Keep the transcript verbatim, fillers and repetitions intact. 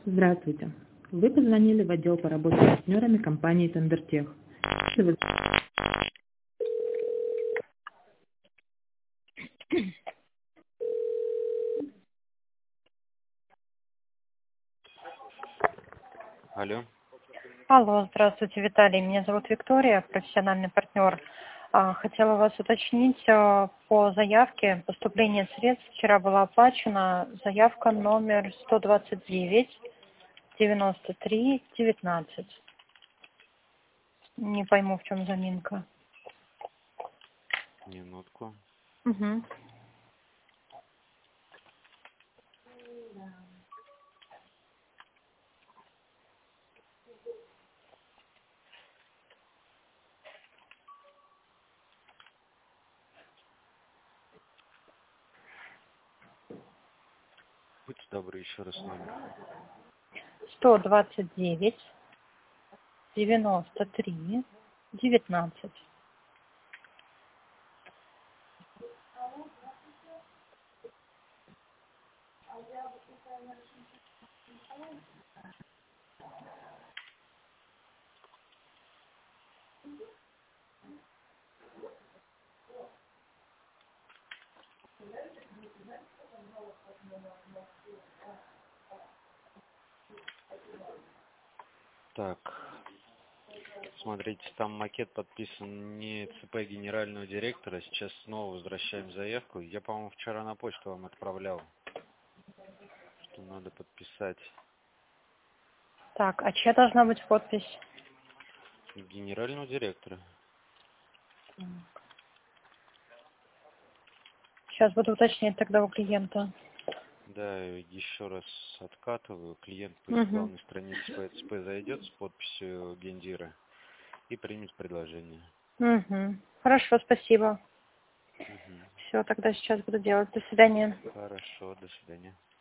Здравствуйте. Вы позвонили в отдел по работе с партнерами компании Тендертех. Если вы- Алло. Алло, здравствуйте, Виталий. Меня зовут Виктория, профессиональный партнер. А, Хотела вас уточнить а, по заявке. Поступление средств вчера было оплачено. Заявка номер сто двадцать девять девяносто три девятнадцать. Не пойму, в чем заминка. Минутку. Угу. Будьте добры, еще раз номер. сто двадцать девять девяносто три девятнадцать. Так. Смотрите, там макет подписан не ЦП генерального директора. Сейчас снова возвращаем заявку. Я, по-моему, вчера на почту вам отправлял, что надо подписать Так, а чья должна быть подпись? генерального директора. Сейчас буду уточнять тогда у клиента. Да, еще раз откатываю. Клиент по Угу. главной странице по ЦП зайдет с подписью гендира и примет предложение. Угу. Хорошо, спасибо. Мгм. Все, тогда сейчас буду делать. До свидания. Хорошо, до свидания.